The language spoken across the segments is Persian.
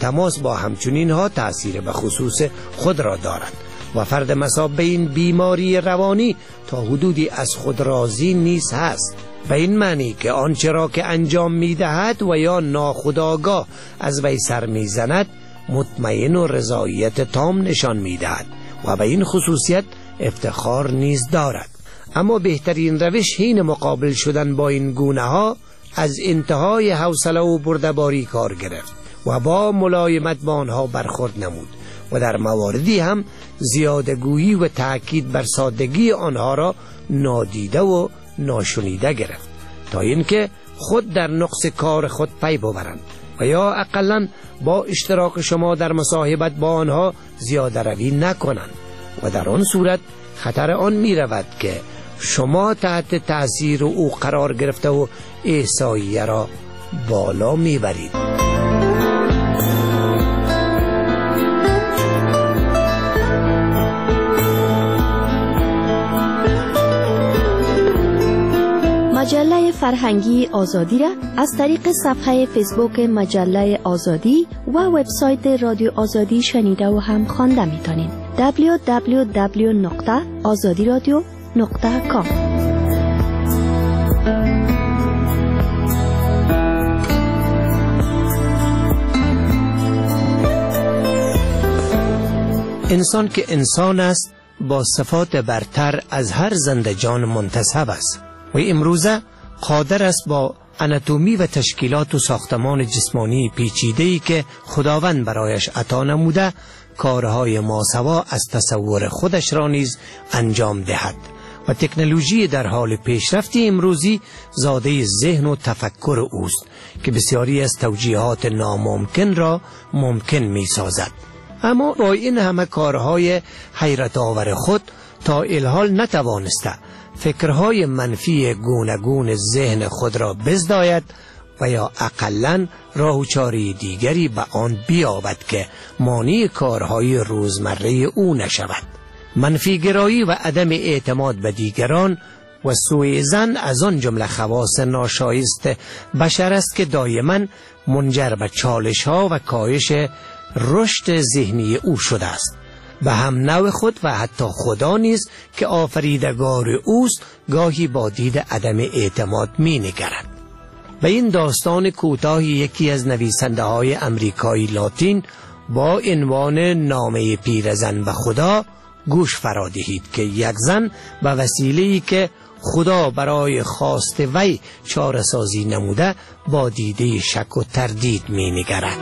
تماس با همچنین ها تأثیر به خصوص خود را دارد و فرد مصاب به این بیماری روانی تا حدودی از خود راضی نیست هست. به این معنی که آنچه را که انجام می‌دهد و یا ناخودآگاه از وی سر می‌زند مطمئن و رضایت تام نشان می‌دهد و به این خصوصیت افتخار نیز دارد. اما بهترین روش حین مقابل شدن با این گونه ها از انتهای حوصله و بردباری کار گرفت و با ملایمت با آنها برخورد نمود و در مواردی هم زیادگویی و تأکید بر سادگی آنها را نادیده و ناشنیده گرفت تا اینکه خود در نقص کار خود پی ببرند و یا اقلاً با اشتراک شما در مصاحبت با آنها زیاده روی نکنند و در آن صورت خطر آن می رود که شما تحت تأثیر او قرار گرفته و احصاییه را بالا می برید. مجله فرهنگی آزادی را از طریق صفحه فیسبوک مجله آزادی و وبسایت رادیو آزادی شنیده و هم خوانده می‌تونید. www.azadiradio.com. انسان که انسان است با صفات برتر از هر زنده جان منتسب است و امروزه قادر است با اناتومی و تشکیلات و ساختمان جسمانی پیچیده‌ای که خداوند برایش عطا نموده کارهای ماسوا از تصور خودش را نیز انجام دهد و تکنولوژی در حال پیشرفتی امروزی زاده ذهن و تفکر اوست که بسیاری از توجیهات ناممکن را ممکن می سازد. اما با این همه کارهای حیرت آور خود تا الحال نتوانسته فکرهای منفی گوناگون ذهن خود را بزداید و یا اقلاً راه و چاره دیگری به آن بیابد که مانع کارهای روزمره او نشود. منفی گرایی و عدم اعتماد به دیگران و سوء ظن از آن جمله خواص ناشایست بشر است که دائما منجر به چالش‌ها و کاهش رشد ذهنی او شده است. به هم نوع خود و حتی خدا نیز که آفریدگار اوست گاهی با دید عدم اعتماد می نگرد. به این داستان کوتاهی یکی از نویسنده های امریکایی لاتین با عنوان نامه پیرزن به خدا گوش فرا دهید که یک زن به وسیله‌ای که خدا برای خواست وی چاره سازی نموده با دیده شک و تردید می نگرد.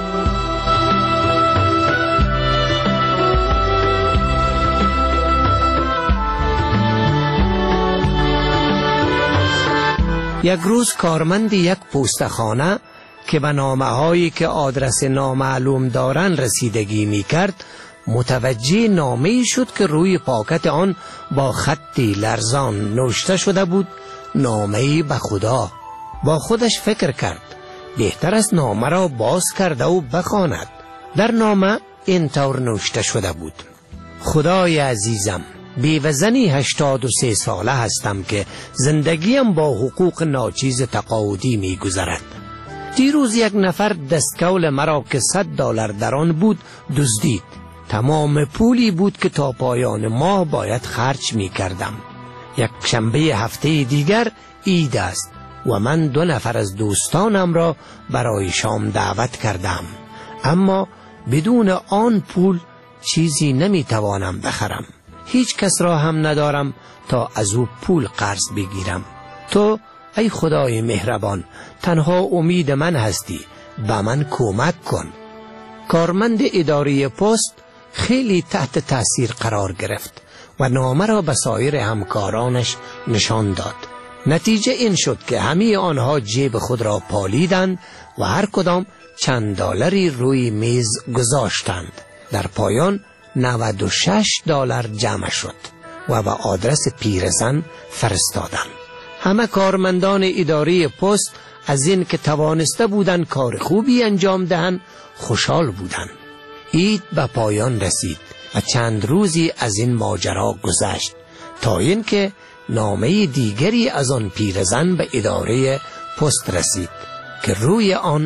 یک روز کارمند یک پستخانه که به نامه‌هایی که آدرس نامعلوم دارند رسیدگی می‌کرد متوجه نامه‌ای شد که روی پاکت آن با خطی لرزان نوشته شده بود نامه‌ای به خدا. با خودش فکر کرد بهتر است نامه را باز کرده و بخواند. در نامه اینطور نوشته شده بود: خدای عزیزم، بیوزنی 83 ساله هستم که زندگیم با حقوق ناچیز تقاعدی می گذرد. دیروز یک نفر دستکول مرا که $100 در آن بود دزدید. تمام پولی بود که تا پایان ماه باید خرج می کردم. یک شنبه هفته دیگر عید است و من 2 نفر از دوستانم را برای شام دعوت کردم، اما بدون آن پول چیزی نمی توانم بخرم. هیچ کس را هم ندارم تا از او پول قرض بگیرم. تو ای خدای مهربان تنها امید من هستی، به من کمک کن. کارمند اداره پست خیلی تحت تاثیر قرار گرفت و نامه را به سایر همکارانش نشان داد. نتیجه این شد که همه آنها جیب خود را پالیدند و هر کدام چند دلاری روی میز گذاشتند. در پایان $96 جمع شد و به آدرس پیرزن فرستادند. همه کارمندان اداره پست از این که توانسته بودند کار خوبی انجام دهند خوشحال بودند. عید به پایان رسید و چند روزی از این ماجرا گذشت تا اینکه نامه دیگری از آن پیرزن به اداره پست رسید که روی آن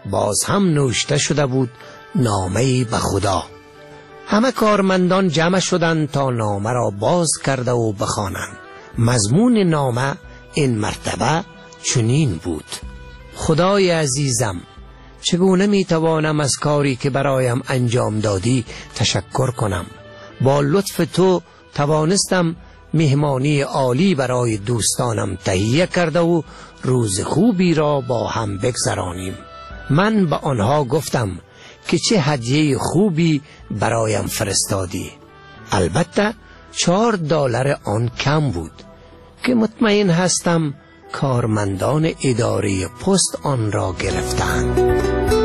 باز هم نوشته شده بود نامه به خدا. همه کارمندان جمع شدند تا نامه را باز کرده و بخوانند. مضمون نامه این مرتبه چنین بود: خدای عزیزم، چگونه میتوانم از کاری که برایم انجام دادی تشکر کنم؟ با لطف تو توانستم مهمانی عالی برای دوستانم تهیه کرده و روز خوبی را با هم بگذرانیم. من به آنها گفتم که چه هدیه خوبی برایم فرستادی. البته $4 آن کم بود که مطمئن هستم کارمندان اداره پست آن را گرفتند.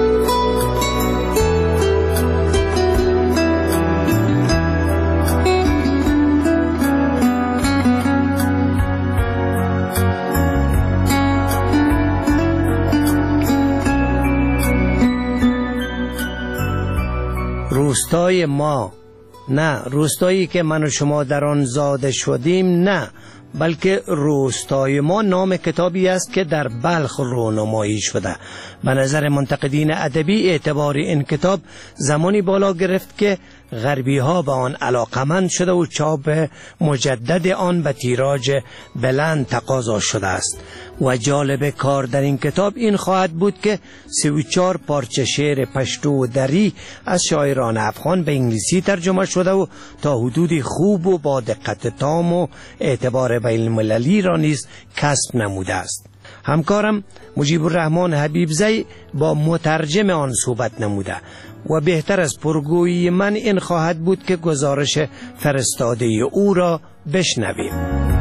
روستای ما، نه روستایی که من و شما در آن زاده شدیم، نه، بلکه روستای ما نام کتابی است که در بلخ رونمایی شده. به نظر منتقدین ادبی اعتبار این کتاب زمانی بالا گرفت که غربی ها به آن علاقمند شده و چاپ مجدد آن به تیراژ بلند تقاضا شده است. و جالب کار در این کتاب این خواهد بود که 34 پارچه شعر پشتو و دری از شاعران افغان به انگلیسی ترجمه شده و تا حدودی خوب و با دقت تام و اعتبار بین المللی را نیز کسب نموده است. همکارم مجیب الرحمن حبیبزی با مترجم آن صحبت نموده و بهتر از پرگویی من این خواهد بود که گزارش فرستاده او را بشنویم.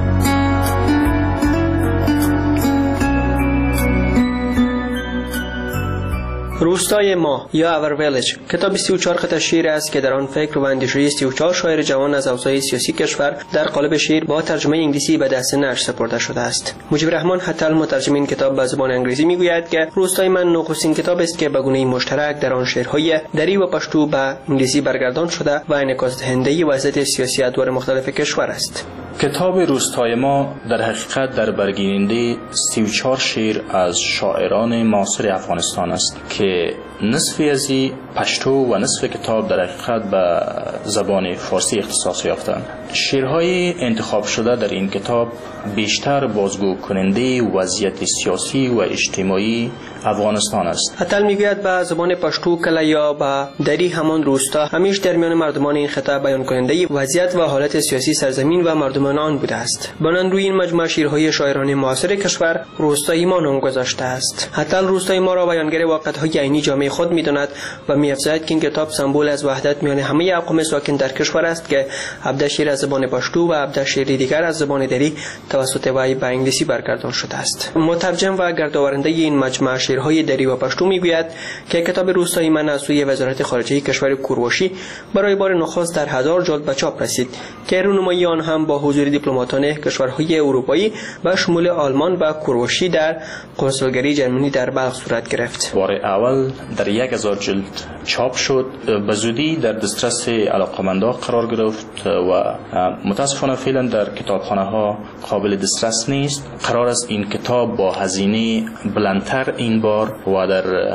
روستای ما یا اور ویلیج کتاب 34 قطعه شعر است که در آن فکر و اندیشه 34 شاعر جوان از اوضاع سیاسی کشور در قالب شعر با ترجمه انگلیسی به دست نشر سپرده شده است. مجیب الرحمن حتل مترجم این کتاب به زبان انگلیسی میگوید که روستای من نخستین کتاب است که به گونه مشترک در آن شعرهای دری و پشتو به انگلیسی برگردان شده و انعکاس دهنده وضعیت سیاسی ادوار مختلف کشور است. کتاب روستای ما در حقیقت در برگیرنده 34 شعر از شاعران معاصر افغانستان است که نصفی از پشتو و نصف کتاب در حقیقت به زبان فارسی اختصاص یافتند. شعرهای انتخاب شده در این کتاب بیشتر بازگو کننده وضعیت سیاسی و اجتماعی افغانستان است. حتی میگوید به زبان پشتو کله یا به دری همان روستا همیشه در میان مردمان این خطه بیان کننده وضعیت و حالت سیاسی سرزمین و مردمان آن بوده است. بنان روی این مجموعه شعرهای شاعران معاصر کشور روستای ما نام گذاشته است. حتی روستای ما را بیانگر واقعیت‌های عینی جامعه خود می‌داند و می‌افزاید که این کتاب سمبل از وحدت میان همه اقوام ساکن در کشور است که 17 شعر از زبان پشتو و 17 شعر دیگر از زبان دری توسط وی به انگلیسی برگردان شده است. مترجم و گردآورنده این مجموعه شعرهای دری و پشتو میگوید که کتاب روستای من از سوی وزارت خارجه کشور کوروشی برای بار نخست در 1000 جلد به چاپ رسید که رونمایی آن هم با حضور دیپلماتان کشورهای اروپایی و شمول آلمان و کوروشی در کنسولگری جرمنی در بلخ صورت گرفت. بار اول در 1000 جلد چاپ شد، به زودی در دسترس علاقمندان قرار گرفت و متاسفانه فعلا در کتابخانه‌ها قابل دسترس نیست. قرار است این کتاب با هزینه بلندتر این بار و در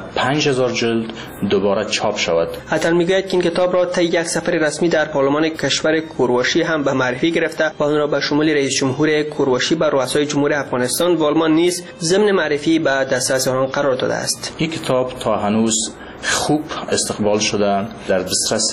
5000 جلد دوباره چاپ شود. حتی میگوید که این کتاب را طی یک سفر رسمی در پارلمان کشور کوروشی هم به معرفی گرفته و آن را به شمول رئیس جمهور کوروشی و رؤسای جمهور افغانستان و آلمان نیز ضمن معرفی به دسترس آنها قرار داده است. این کتاب تا هنوز خوب استقبال شده در دسترس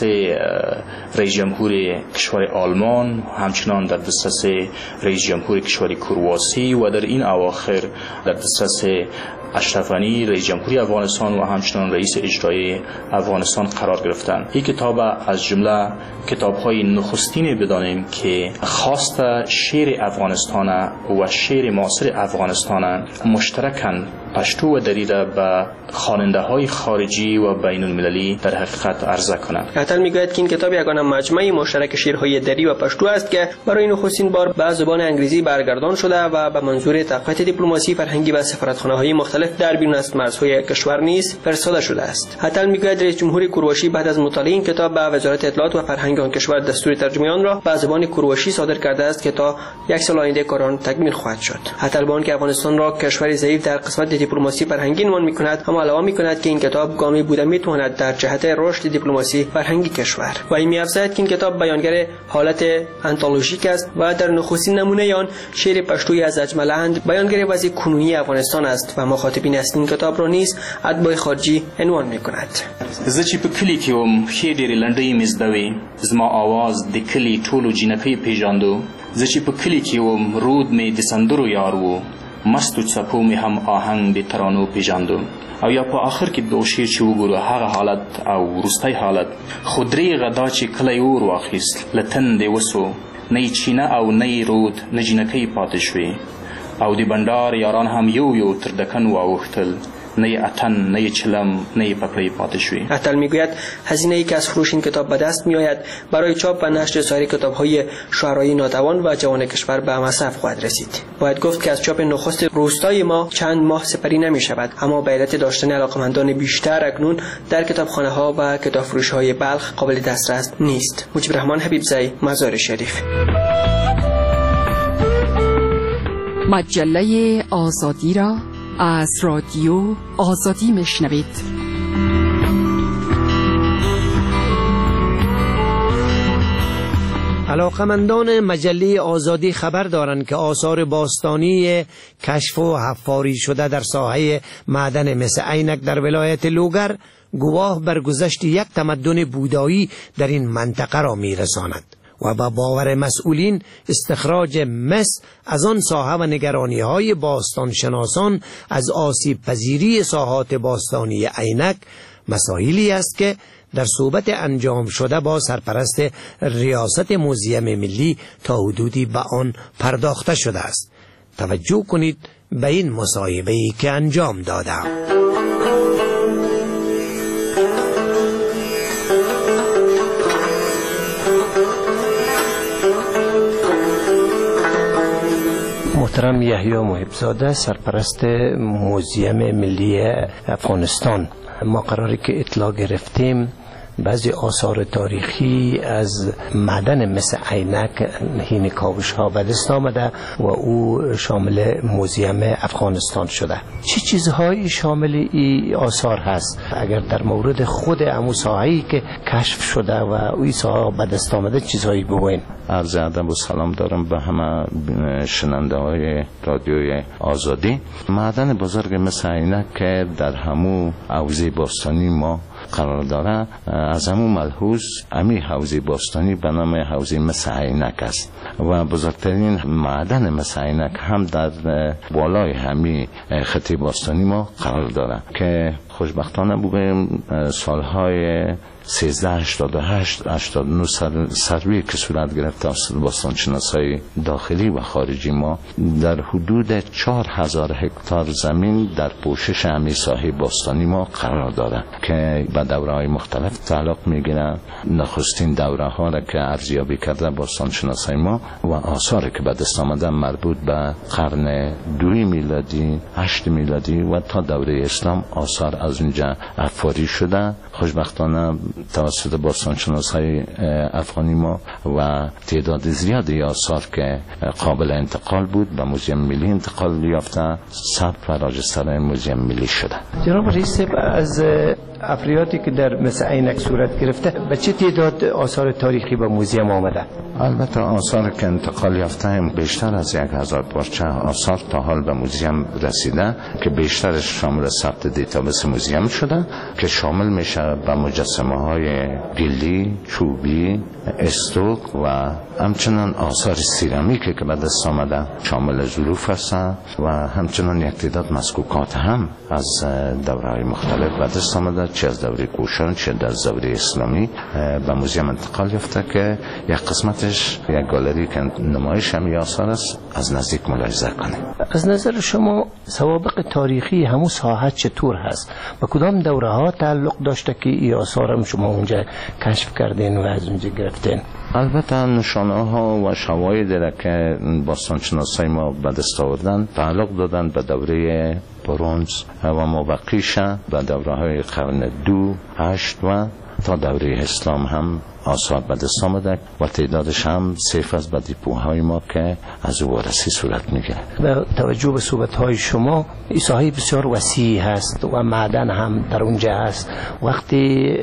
رئیس جمهور کشور آلمان، همچنان در دسترس رئیس جمهور کشور کرواسی و در این اواخر در دسترس اشرف غنی رئیس جمهوری افغانستان و همچنان رئیس اجرایی افغانستان قرار گرفتند. این کتاب از جمله کتاب‌های نخستین بدانیم که خواست شعر افغانستان و شعر معاصر افغانستان مشترکاً پشتو و دری را به خواننده‌های خارجی و بین المللی در حقیقت عرضه کنند. حتی میگوید که این کتاب یگانه مجموعه مشترک شعرهای دری و پشتو است که برای نخستین بار به زبان انگلیسی برگردان شده و به منظور تقویت دیپلماسی فرهنگی و سفارتخانه‌های مختلف در بیرون از مرزهای کشور نیز فرستاده شده است. حتی میگوید رئیس جمهور کوروشی بعد از مطالعه این کتاب به وزارت اطلاعات و فرهنگ آن کشور دستور ترجمه آن را به زبان کوروشی صادر کرده است که تا یک سال آینده کار آن تکمیل خواهد شد. حتی با آنکه افغانستان را کشور ضعیف در قسمت دیپلماسی فرهنگی عنوان می‌کند، اما علاوه می‌کند که این کتاب گامی بوده می‌تواند در جهت رشد دیپلماسی فرهنگی کشور. و این می‌افزاید که این کتاب بیانگر حالت آنتولوژیک است و در نخستین نمونه آن شعر پشتویی از اجملند بیانگر وضع کنونی افغانستان است و مخاطبین اصلی این کتاب را نیز اتباع خارجی عنوان می‌کند. زه چې په کلی کې وم ښې ډېرې لنډۍ مې زده وې، زما آواز د کلي ټولو جینکۍ پېژاندو. زه چې په کلی کې وم رود مې د سندرو یار و، مستو څپو مې هم آهنګ د ترانو پېژاندو. او یا په آخر کې د شعر چې وګورو هغه حالت او وروستی حالت، خو درېغه دا چې کله یې اور واخیست له تندې وسو، نه یې چینه او نه یې رود نه جینکۍ پاتې شوې، او د بنډار یاران هم یو یو تر دکن واوښتل، نه یې اتن نه یې چلم نه یې پپړۍ پاتې شوې. اتل میگوید هزینه‌ای که از فروش این کتاب به دست میآید برای چاپ و نشر سایر کتاب‌های شعرایی ناتوان و جوان کشور به مصرف خواهد رسید. باید گفت که از چاپ نخست روستای ما چند ماه سپری نمی‌شود، اما به علت داشتن علاقه‌مندان بیشتر اکنون در کتابخانه‌ها و کتابفروشی‌های بلخ قابل دسترس نیست. مجیب الرحمن حبیبزی، مزار شریف. مجله آزادی را از رادیو آزادی میشنوید. علاقمندان مجله آزادی خبر دارند که آثار باستانی کشف و حفاری شده در ساحه معدن مس عینک در ولایت لوگر گواه بر گذشت یک تمدن بودایی در این منطقه را میرساند و با باور مسئولین استخراج مس از آن ساحه و نگرانی‌های باستانشناسان از آسیب پذیری ساحات باستانی عینک مسائلی است که در صحبت انجام شده با سرپرست ریاست موزیم ملی تا حدودی به آن پرداخته شده است. توجه کنید به این مصاحبه‌ای که انجام دادم. محترم یحیی محب‌زاده، سرپرست موزیم ملی افغانستان، ما قراره که اطلاع گرفتیم بعضی آثار تاریخی از معدن مثل عینک هین کاوش ها به دست آمده و او شامل موزیم افغانستان شده. چه چیزهایی شامل این آثار هست؟ اگر در مورد خود امو ساحه‌ای که کشف شده و اوی ساحه به دست آمده چیزهایی بگوین. عرض ادب و سلام دارم به همه شنونده های رادیوی آزادی. معدن بزرگ مثل عینک که در همو حوزه باستانی ما قرار داره، از همون ملحوظ امی حوزه باستانی به نام حوزه مس عینک است و بزرگترین معدن مس عینک هم در بالای همی خطه باستانی ما قرار داره که خوشبختانه بگویم سالهای 1388-89 سروی که صورت گرفته باستانشناسای داخلی و خارجی ما در حدود 4000 هکتار زمین در پوشش همی ساحه باستانی ما قرار داره که به دوره‌های مختلف تعلق میگیره. نخستین دوره ها را که ارزیابی کرده باستانشناسای ما و آثاری که به دست آمده مربوط به قرن 2 میلادی، 8 میلادی و تا دوره اسلام آثار از اونجا حفاری شده. خوشبختانه توسط باستانشناسای افغانی ما و تعداد زیادی آثار که قابل انتقال بود به موزیم ملی انتقال یافته، ثبت و راجستر موزیم ملی شده. جناب رئیس، از افریاتی که در مثل عینک صورت گرفته به چه تعداد آثار تاریخی به موزیم آمده؟ البته آثار که انتقال یافته هم بیشتر از 1000 پارچه آثار تا حال به موزیم رسیده که بیشترش شامل ثبت دیتابیس موزیم شده که شامل میشه به مجسمه های گلی، چوبی، استوک و همچنان آثار سیرامیکی که به دست آمده شامل ظروف است و همچنان یک تعداد مسکوکات هم از دوره‌های مختلف به دست آمده، چه از دوره کوشان چه در دوره اسلامی به موزیم انتقال یافته که یک قسمتش یک گالری که نمایش همی آثار است از نزدیک ملاحظه کنه. از نظر شما سوابق تاریخی همون ساحه چطور هست؟ به کدام دوره ها تعلق داشته که این آثار هم شما اونجا کشف کردین و از اونجا گرفتین؟ البته نشانه ها و شواهدی را که باستانشناسای ما به دست آوردن تعلق دادن به دوره برنز و مابقیش به دوره های قرن 2، 8 و تا دوره اسلام هم آثار به دست آمده و تعدادش هم صرف از بدیپوهای ما که از او وارسی صورت میگیره. با توجه به صحبت‌های شما این ساحه بسیار وسیع هست و معدن هم در اونجا هست. وقتی